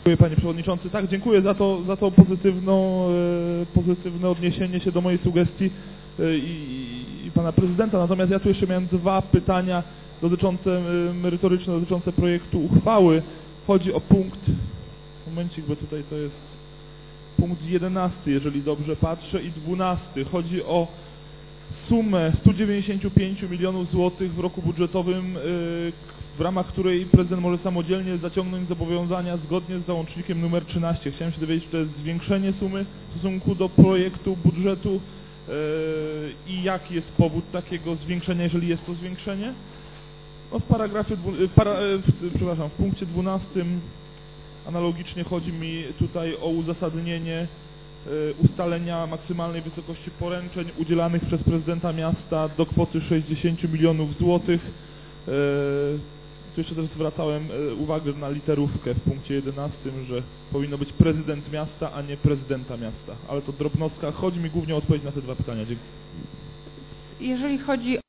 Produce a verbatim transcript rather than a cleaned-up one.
Dziękuję, panie przewodniczący. Tak, dziękuję za to, za to pozytywną, pozytywne odniesienie się do mojej sugestii i, i pana prezydenta. Natomiast ja tu jeszcze miałem dwa pytania dotyczące, merytoryczne, dotyczące projektu uchwały. Chodzi o punkt, momencik, bo tutaj to jest punkt jedenasty, jeżeli dobrze patrzę, i dwunasty. Chodzi o sumę stu dziewięćdziesięciu pięciu milionów złotych w roku budżetowym, w ramach której prezydent może samodzielnie zaciągnąć zobowiązania zgodnie z załącznikiem numer trzynaście. Chciałem się dowiedzieć, czy to jest zwiększenie sumy w stosunku do projektu budżetu yy, i jaki jest powód takiego zwiększenia, jeżeli jest to zwiększenie. No w paragrafie, para, w, przepraszam, w punkcie dwunastym analogicznie chodzi mi tutaj o uzasadnienie yy, ustalenia maksymalnej wysokości poręczeń udzielanych przez prezydenta miasta do kwoty sześćdziesięciu milionów złotych. Yy, Tu jeszcze też zwracałem uwagę na literówkę w punkcie jedenastym, że powinno być prezydent miasta, a nie prezydenta miasta. Ale to drobnostka. Chodzi mi głównie o odpowiedź na te dwa pytania. Dziękuję. Jeżeli chodzi